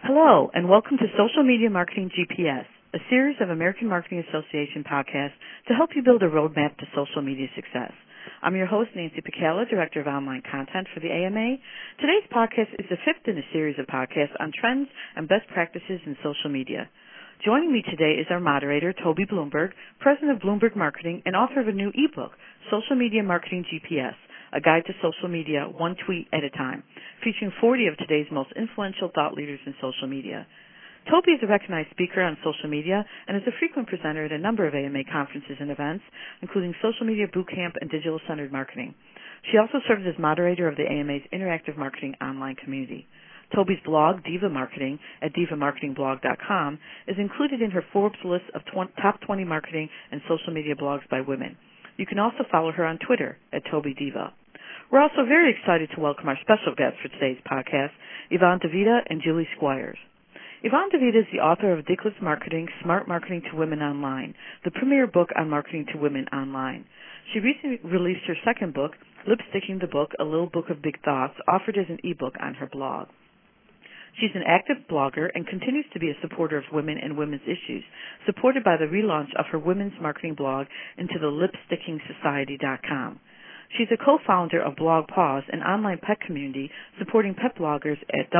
Hello, and welcome to Social Media Marketing GPS, a series of American Marketing Association podcasts to help you build a roadmap to social media success. I'm your host, Nancy Picala, Director of Online Content for the AMA. Today's podcast is the fifth in a series of podcasts on trends and best practices in social media. Joining me today is our moderator, Toby Bloomberg, President of Bloomberg Marketing and author of a new ebook, Social Media Marketing GPS, a guide to social media, one tweet at a time, featuring 40 of today's most influential thought leaders in social media. Toby is a recognized speaker on social media and is a frequent presenter at a number of AMA conferences and events, including Social Media Bootcamp and Digital-Centered Marketing. She also serves as moderator of the AMA's Interactive Marketing online community. Toby's blog, Diva Marketing, at divamarketingblog.com, is included in her Forbes list of top 20 marketing and social media blogs by women. You can also follow her on Twitter at Toby Diva. We're also very excited to welcome our special guests for today's podcast, Yvonne DeVita and Julie Squires. Yvonne DeVita is the author of Dickless Marketing, Smart Marketing to Women Online, the premier book on marketing to women online. She recently released her second book, Lipsticking the Book, A Little Book of Big Thoughts, offered as an ebook on her blog. She's an active blogger and continues to be a supporter of women and women's issues, supported by the relaunch of her women's marketing blog into the lipstickingsociety.com. She's a co-founder of Blog Pause, an online pet community supporting pet bloggers at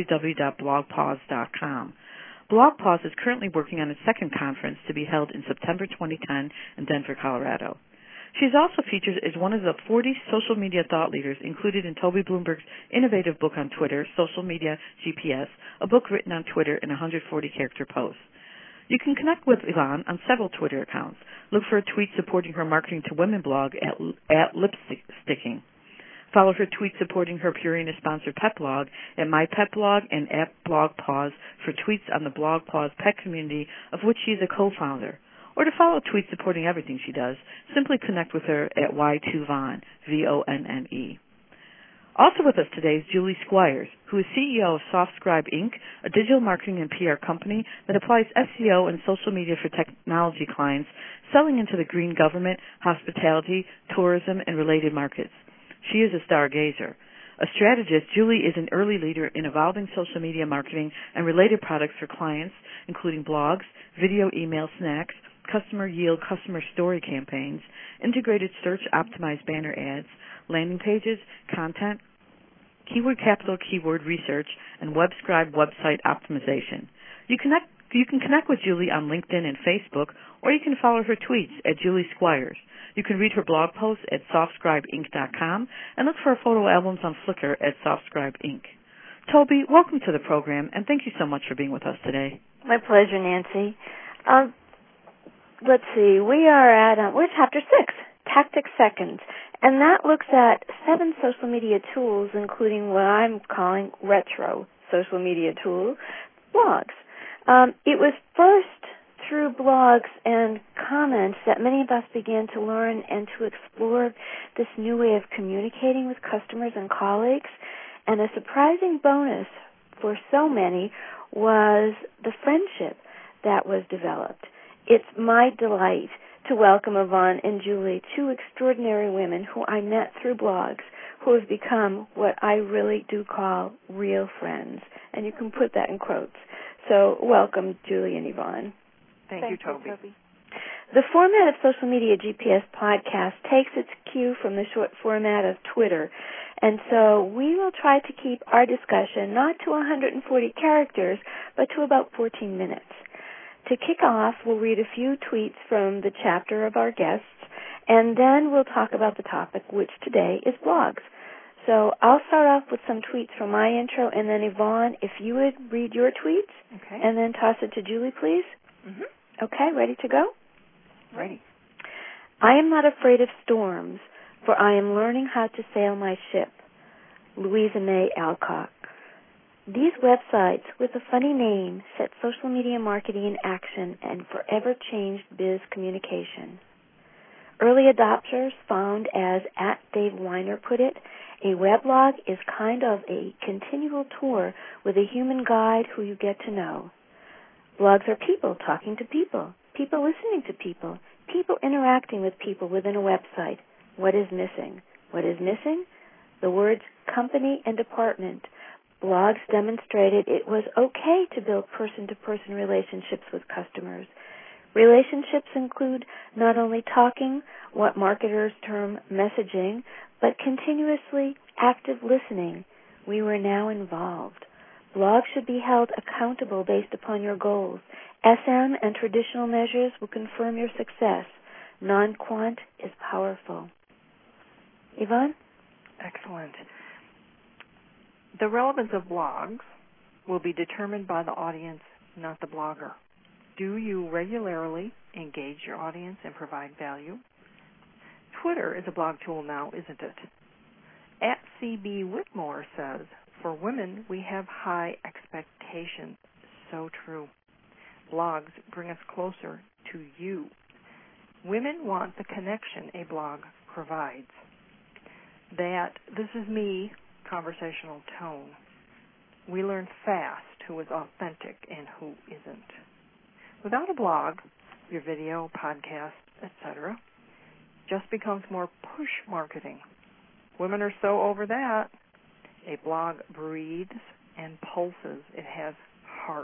www.blogpause.com. Blog Pause is currently working on its second conference to be held in September 2010 in Denver, Colorado. She is also featured as one of the 40 social media thought leaders included in Toby Bloomberg's innovative book on Twitter, Social Media GPS, a book written on Twitter in 140-character posts. You can connect with Yvonne on several Twitter accounts. Look for a tweet supporting her Marketing to Women blog at Lipsticking. Follow her tweet supporting her Purina-sponsored pet blog at My Pet Blog and at Blog Pause for tweets on the Blog Pause pet community, of which she is a co-founder. Or to follow tweets supporting everything she does, simply connect with her at Y2Vonne, V-O-N-N-E. Also with us today is Julie Squires, who is CEO of SoftScribe Inc., a digital marketing and PR company that applies SEO and social media for technology clients, selling into the green government, hospitality, tourism, and related markets. She is a stargazer. A strategist, Julie is an early leader in evolving social media marketing and related products for clients, including blogs, video email snacks, customer yield, customer story campaigns, integrated search optimized banner ads, landing pages, content, keyword capital keyword research, and WebScribe website optimization. You can connect with Julie on LinkedIn and Facebook, or you can follow her tweets at Julie Squires. You can read her blog posts at softscribeinc.com and look for her photo albums on Flickr at SoftScribeInc. Toby, welcome to the program, and thank you so much for being with us today. My pleasure, Nancy. Let's see, we're chapter 6, Tactic Seconds, and that looks at 7 social media tools, including what I'm calling retro social media tools, blogs. It was first through blogs and comments that many of us began to learn and to explore this new way of communicating with customers and colleagues, and a surprising bonus for so many was the friendship that was developed. It's my delight to welcome Yvonne and Julie, 2 extraordinary women who I met through blogs, who have become what I really do call real friends. And you can put that in quotes. So welcome, Julie and Yvonne. Thank you, Toby. The format of Social Media GPS podcast takes its cue from the short format of Twitter. And so we will try to keep our discussion not to 140 characters, but to about 14 minutes. To kick off, we'll read a few tweets from the chapter of our guests, and then we'll talk about the topic, which today is blogs. So I'll start off with some tweets from my intro, and then Yvonne, if you would read your tweets, okay, and then toss it to Julie, please. Mm-hmm. Okay, ready to go? Ready. I am not afraid of storms, for I am learning how to sail my ship. Louisa May Alcott. These websites with a funny name set social media marketing in action and forever changed biz communication. Early adopters found, as @Dave Weiner put it, a weblog is kind of a continual tour with a human guide who you get to know. Blogs are people talking to people, people listening to people, people interacting with people within a website. What is missing? What is missing? The words company and department, Blogs demonstrated it was okay to build person-to-person relationships with customers. Relationships include not only talking, what marketers term messaging, but continuously active listening. We were now involved. Blogs should be held accountable based upon your goals. SM and traditional measures will confirm your success. Non-quant is powerful. Yvonne? Excellent. The relevance of blogs will be determined by the audience, not the blogger. Do you regularly engage your audience and provide value? Twitter is a blog tool now, isn't it? At C.B. Whitmore says, for women, we have high expectations. So true. Blogs bring us closer to you. Women want the connection a blog provides. That this is me conversational tone. We learn fast who is authentic and who isn't. Without a blog, your video, podcast, etc., just becomes more push marketing. Women are so over that. A blog breathes and pulses. It has heart.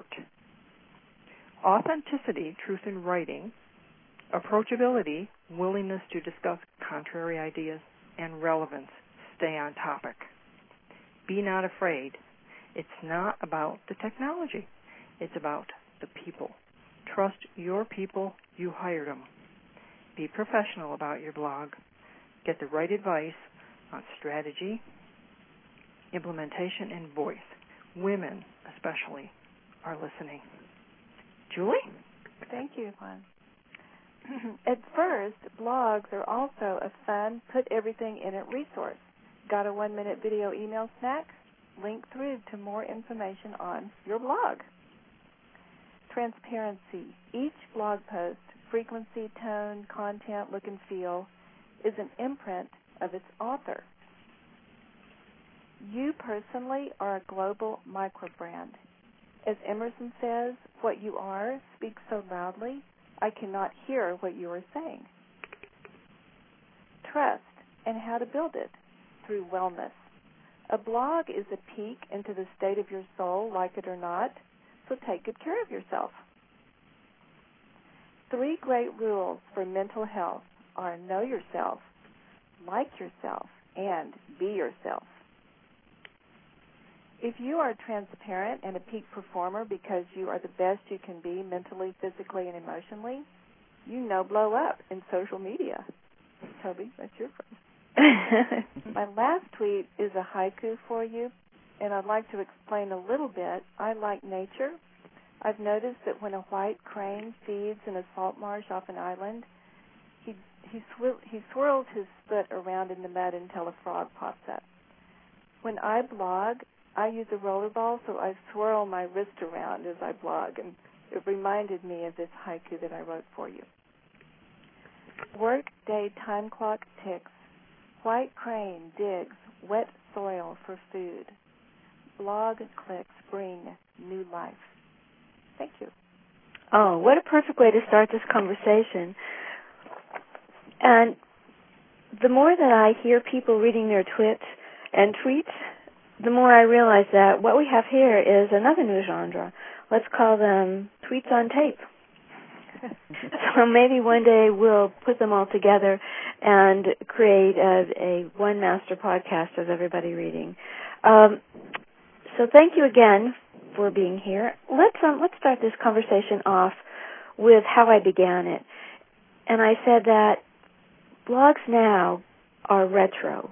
Authenticity, truth in writing, approachability, willingness to discuss contrary ideas, and relevance. Stay on topic. Be not afraid. It's not about the technology. It's about the people. Trust your people. You hired them. Be professional about your blog. Get the right advice on strategy, implementation, and voice. Women, especially, are listening. Julie? Thank you, Yvonne. At first, blogs are also a fun, put-everything-in-it resource. Got a 1-minute video email snack? Link through to more information on your blog. Transparency. Each blog post, frequency, tone, content, look and feel, is an imprint of its author. You personally are a global microbrand. As Emerson says, what you are speaks so loudly, I cannot hear what you are saying. Trust and how to build it through wellness. A blog is a peek into the state of your soul, like it or not, so take good care of yourself. 3 great rules for mental health are know yourself, like yourself, and be yourself. If you are transparent and a peak performer because you are the best you can be mentally, physically, and emotionally, you blow up in social media. Toby, that's your first. My last tweet is a haiku for you, and I'd like to explain a little bit. I like nature. I've noticed that when a white crane feeds in a salt marsh off an island, he swirls his foot around in the mud until a frog pops up. When I blog, I use a rollerball, so I swirl my wrist around as I blog, and it reminded me of this haiku that I wrote for you. Work day time clock ticks. White crane digs wet soil for food. Blog clicks bring new life. Thank you. Oh, what a perfect way to start this conversation. And the more that I hear people reading their twits and tweets, the more I realize that what we have here is another new genre. Let's call them tweets on tape. So maybe one day we'll put them all together and create a one master podcast of everybody reading. So thank you again for being here. Let's start this conversation off with how I began it. And I said that blogs now are retro.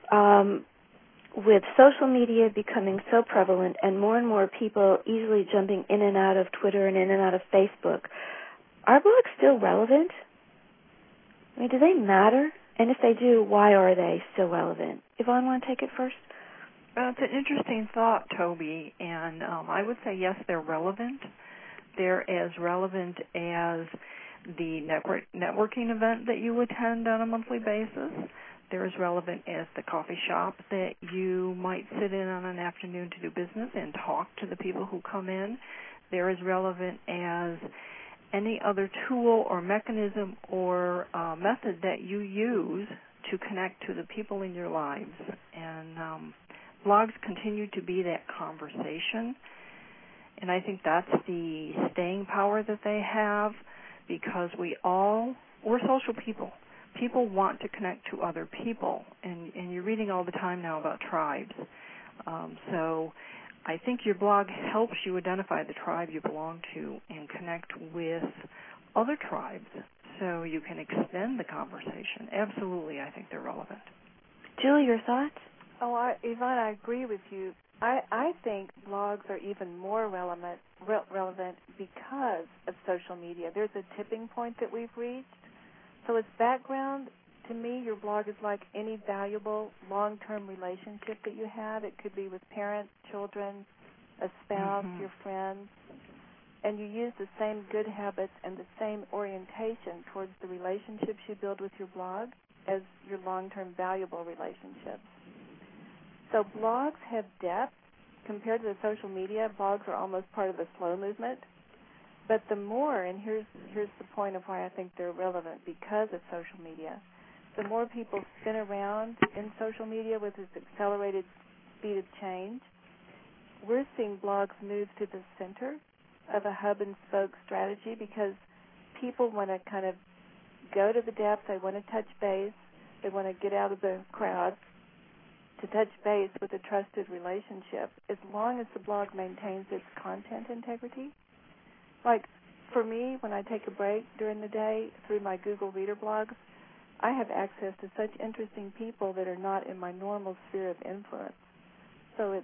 With social media becoming so prevalent and more people easily jumping in and out of Twitter and in and out of Facebook, are blogs still relevant? I mean, do they matter? And if they do, why are they still relevant? Yvonne, want to take it first? Well, it's an interesting thought, Toby, and I would say, yes, they're relevant. They're as relevant as the networking event that you attend on a monthly basis. They're as relevant as the coffee shop that you might sit in on an afternoon to do business and talk to the people who come in. They're as relevant as any other tool or mechanism or method that you use to connect to the people in your lives. And blogs continue to be that conversation, and I think that's the staying power that they have, because we're social people. People want to connect to other people, and you're reading all the time now about tribes. So I think your blog helps you identify the tribe you belong to and connect with other tribes so you can extend the conversation. Absolutely, I think they're relevant. Julie, your thoughts? Oh, Yvonne, I agree with you. I think blogs are even more relevant because of social media. There's a tipping point that we've reached. So as background, to me, your blog is like any valuable long-term relationship that you have. It could be with parents, children, a spouse, your friends. And you use the same good habits and the same orientation towards the relationships you build with your blog as your long-term valuable relationships. So blogs have depth. Compared to the social media, blogs are almost part of the slow movement. But the more, and here's the point of why I think they're relevant because of social media, the more people spin around in social media with this accelerated speed of change, we're seeing blogs move to the center of a hub-and-spoke strategy because people want to kind of go to the depths. They want to touch base. They want to get out of the crowd to touch base with a trusted relationship as long as the blog maintains its content integrity. Like for me, when I take a break during the day through my Google Reader blogs, I have access to such interesting people that are not in my normal sphere of influence. So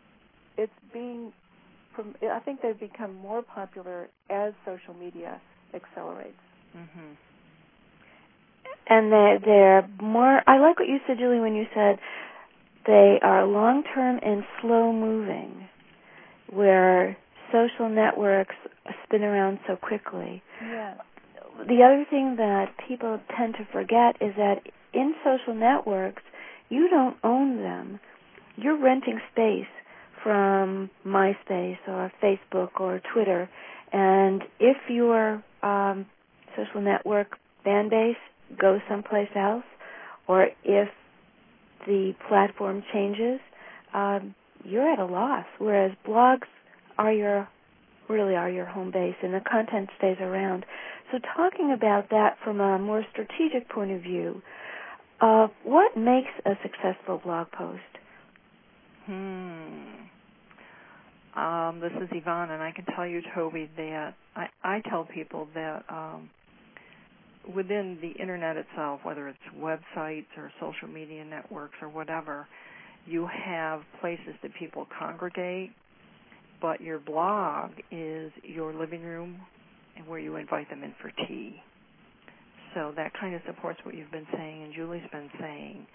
I think they've become more popular as social media accelerates. Mm-hmm. And they're more, I like what you said, Julie, when you said they are long-term and slow-moving, where social networks spin around so quickly. Yes. The other thing that people tend to forget is that in social networks, you don't own them. You're renting space from MySpace or Facebook or Twitter, and if your social network fan base goes someplace else, or if the platform changes, you're at a loss, whereas blogs are your home base, and the content stays around. So talking about that from a more strategic point of view, what makes a successful blog post? This is Yvonne, and I can tell you, Toby, that I tell people that within the Internet itself, whether it's websites or social media networks or whatever, you have places that people congregate, but your blog is your living room and where you invite them in for tea. So that kind of supports what you've been saying and Julie's been saying.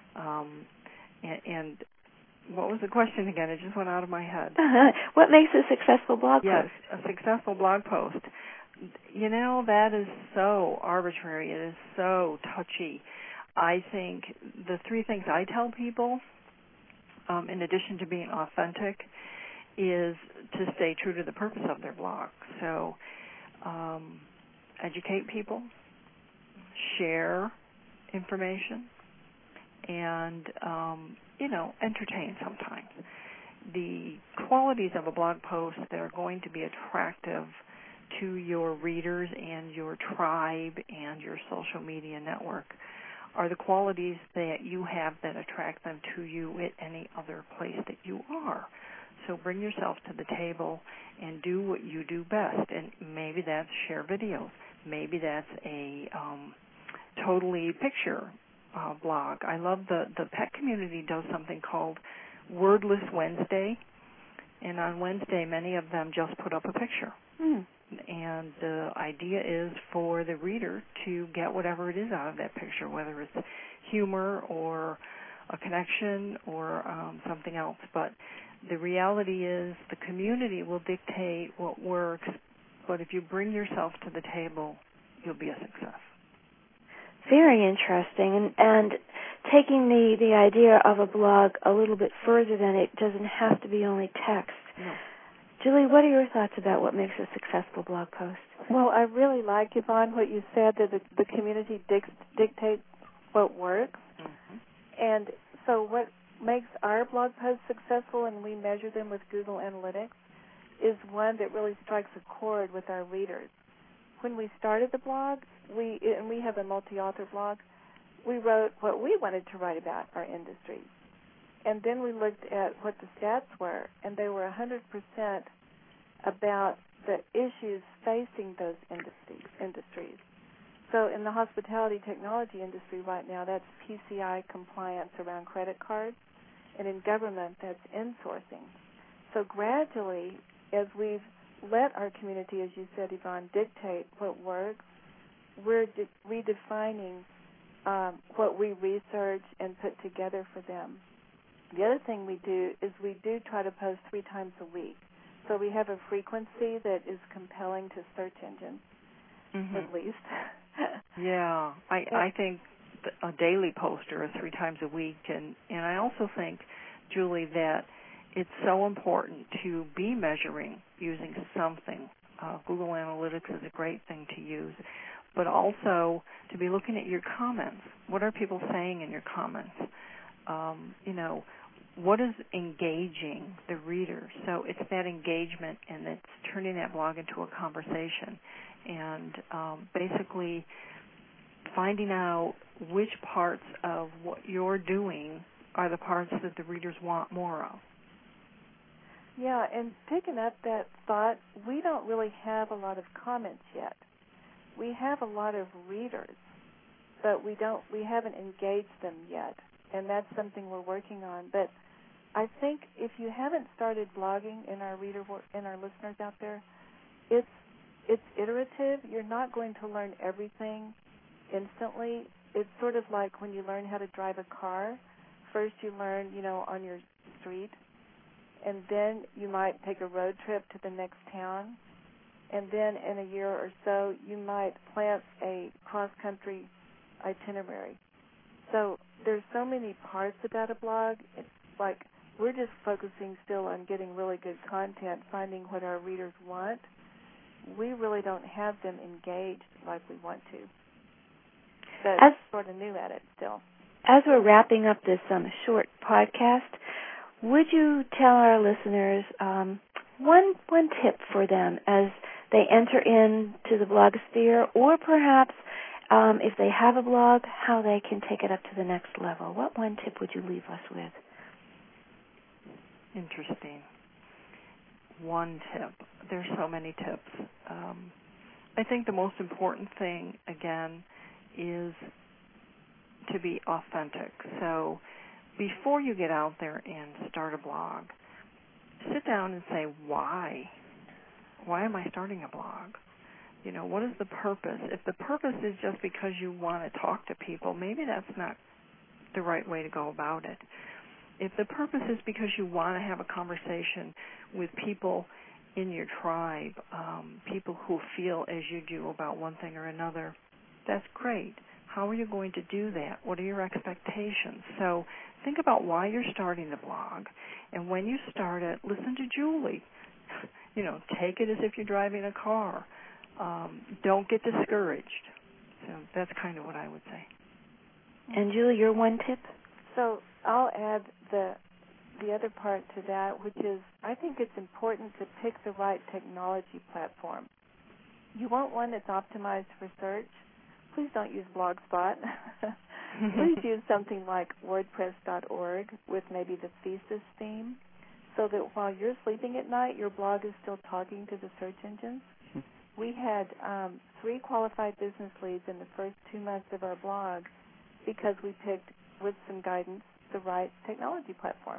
And what was the question again? It just went out of my head. What makes a successful blog post? Yes, a successful blog post. You know, that is so arbitrary. It is so touchy. I think the three things I tell people, in addition to being authentic, is to stay true to the purpose of their blog. So educate people, share information, and, entertain sometimes. The qualities of a blog post that are going to be attractive to your readers and your tribe and your social media network are the qualities that you have that attract them to you at any other place that you are. So bring yourself to the table and do what you do best. And maybe that's share videos. Maybe that's a totally picture blog. I love the pet community does something called Wordless Wednesday. And on Wednesday, many of them just put up a picture. And the idea is for the reader to get whatever it is out of that picture, whether it's humor or a connection or something else. But the reality is the community will dictate what works, but if you bring yourself to the table, you'll be a success. Very interesting. And taking the idea of a blog a little bit further than it doesn't have to be only text. No. Julie, what are your thoughts about what makes a successful blog post? Well, I really like, Yvonne, what you said, that the community dictates what works. Mm-hmm. And so makes our blog posts successful, and we measure them with Google Analytics, is one that really strikes a chord with our readers. When we started the blog, we have a multi-author blog, we wrote what we wanted to write about our industries. And then we looked at what the stats were, and they were 100% about the issues facing those industries. So in the hospitality technology industry right now, that's PCI compliance around credit cards, and in government, that's insourcing. So gradually, as we've let our community, as you said, Yvonne, dictate what works, we're redefining what we research and put together for them. The other thing we do is we do try to post 3 times a week. So we have a frequency that is compelling to search engines, at least. Yeah, I think a daily poster 3 times a week, and I also think, Julie, that it's so important to be measuring using something. Google Analytics is a great thing to use, but also to be looking at your comments. What are people saying in your comments? What is engaging the reader? So it's that engagement, and it's turning that blog into a conversation, and basically finding out which parts of what you're doing are the parts that the readers want more of. Yeah, and picking up that thought, we don't really have a lot of comments yet. We have a lot of readers, but we haven't engaged them yet, and that's something we're working on. But I think if you haven't started blogging in our listeners out there, it's iterative. You're not going to learn everything instantly. It's sort of like when you learn how to drive a car. First you learn, on your street, and then you might take a road trip to the next town, and then in a year or so you might plan a cross-country itinerary. So there's so many parts about a blog. It's like we're just focusing still on getting really good content, finding what our readers want. We really don't have them engaged like we want to. But we're sort of new at it still. As we're wrapping up this short podcast, would you tell our listeners one tip for them as they enter into the blogosphere, or perhaps if they have a blog, how they can take it up to the next level? What one tip would you leave us with? Interesting. One tip. There's so many tips. I think the most important thing, again, is to be authentic. So before you get out there and start a blog, sit down and say, why? Why am I starting a blog? What is the purpose? If the purpose is just because you want to talk to people, maybe that's not the right way to go about it. If the purpose is because you want to have a conversation with people in your tribe, people who feel as you do about one thing or another, that's great. How are you going to do that? What are your expectations? So think about why you're starting the blog. And when you start it, listen to Julie. Take it as if you're driving a car. Don't get discouraged. So that's kind of what I would say. And Julie, your one tip? So I'll add the other part to that, which is I think it's important to pick the right technology platform. You want one that's optimized for search. Please don't use Blogspot. Please use something like WordPress.org with maybe the thesis theme, so that while you're sleeping at night, your blog is still talking to the search engines. We had 3 qualified business leads in the first 2 months of our blog because we picked, with some guidance, the right technology platform.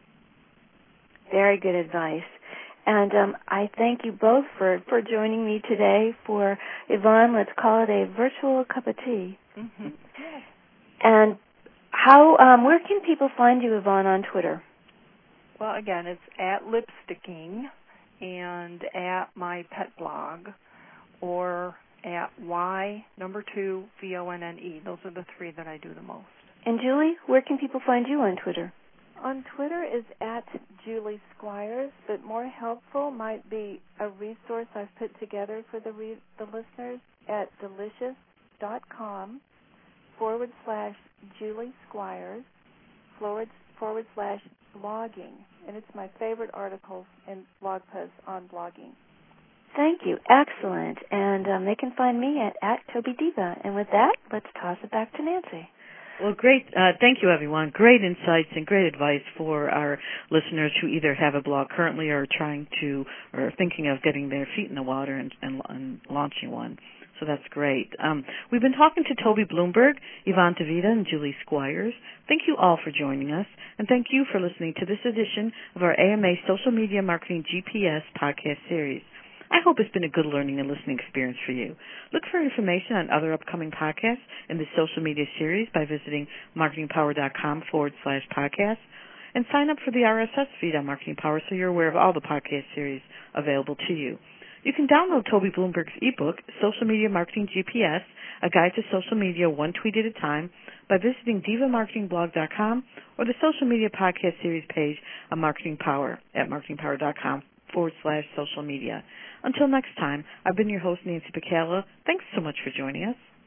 Very good advice. And I thank you both for joining me today for, Yvonne, let's call it a virtual cup of tea. Mm-hmm. Yes. And where can people find you, Yvonne, on Twitter? Well, again, it's at Lipsticking and at my pet blog, or at Y2VONNE. Those are the 3 that I do the most. And Julie, where can people find you on Twitter? On Twitter is at Julie Squires, but more helpful might be a resource I've put together for the listeners at delicious.com/Julie Squires tobydiva.com/blogging. And it's my favorite articles and blog posts on blogging. Thank you. Excellent. And they can find me at tobydiva. And with that, let's toss it back to Nancy. Well, great. Thank you, everyone. Great insights and great advice for our listeners who either have a blog currently or trying to or thinking of getting their feet in the water and launching one. So that's great. We've been talking to Toby Bloomberg, Yvonne DeVita, and Julie Squires. Thank you all for joining us, and thank you for listening to this edition of our AMA Social Media Marketing GPS podcast series. I hope it's been a good learning and listening experience for you. Look for information on other upcoming podcasts in the social media series by visiting marketingpower.com/podcast and sign up for the RSS feed on Marketing Power so you're aware of all the podcast series available to you. You can download Toby Bloomberg's ebook, Social Media Marketing GPS, A Guide to Social Media One Tweet at a Time, by visiting divamarketingblog.com or the social media podcast series page on Marketing Power at marketingpower.com/social media. Until next time, I've been your host, Nancy Picala. Thanks so much for joining us.